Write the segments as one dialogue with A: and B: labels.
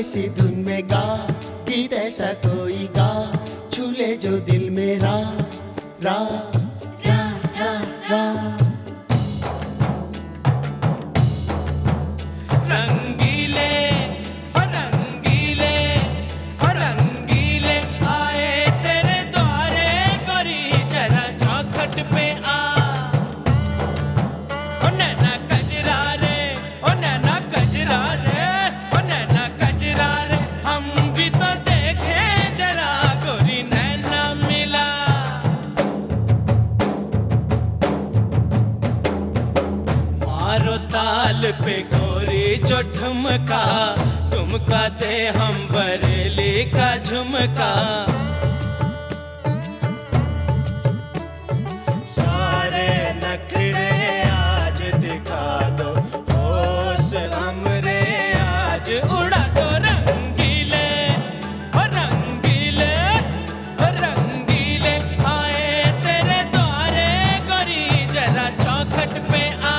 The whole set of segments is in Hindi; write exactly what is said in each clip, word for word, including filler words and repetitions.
A: ऐसी धुन में गा, गीत ऐसा कोई गा, छूले जो दिल मेरा, रा रा रा रा।
B: रंगीले हो रंगीले हो रंगीले आए तेरे द्वारे गोरी जरा चौखट पे आ। ओ नैना कजरा रे ओ नैना कजरा रे ओ नैना कजरा रे हम भी तो देखे जरा गोरी नैना मिला। मारो ताल पे गोरी जो ठुमका, तुमका दे हम बरेली का झुमका। सारे नखरे आज दिखा दो, होश हमरे आज उड़ा दो। रंगीले हो रंगीले हो रंगीले आए तेरे द्वारे गोरी जरा चौखट पे आ।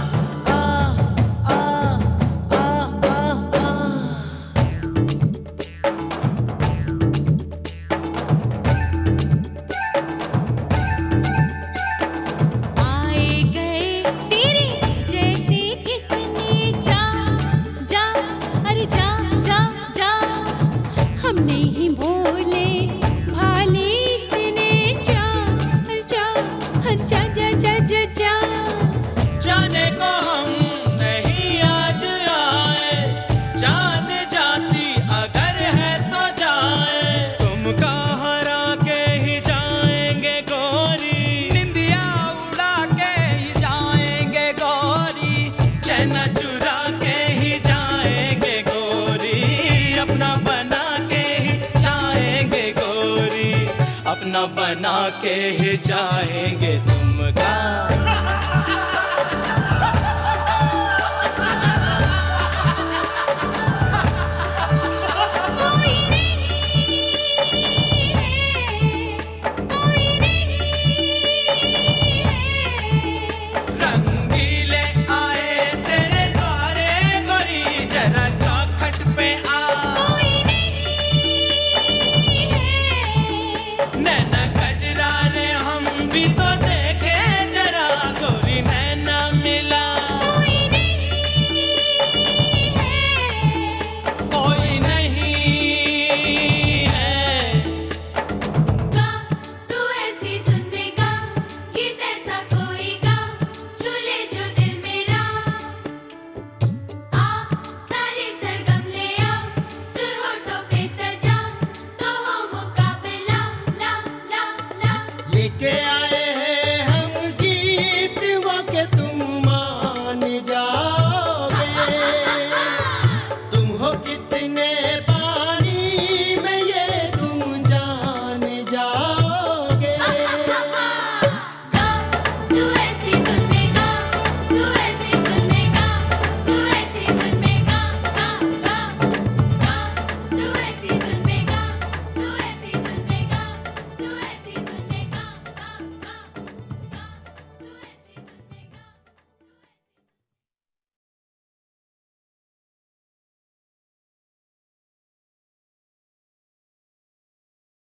B: जाने को हम नहीं आज आए, जान जाती अगर है तो जाए। तुमका हरा के ही जाएंगे गोरी, निंदिया उड़ा के ही जाएंगे गोरी, चैना चुरा के ही जाएंगे गोरी, अपना बना के ही जाएंगे गोरी, अपना बना के ही जाएंगे तुमका। रंगीले आए तेरे द्वारे गोरी जरा चौखट पे आ। नैना कजरा रे हम भी तो देखे जरा गोरी नैना मिला। कोई नहीं है।
C: गा तू ऐसी धुन में गा, गीत ऐसा कोई गा, छूले जो दिल मेरा। आ सारे सरगम ले आ, सुर होठों पे सजा, तो हो मुकाबला ला ला ला।
A: लेके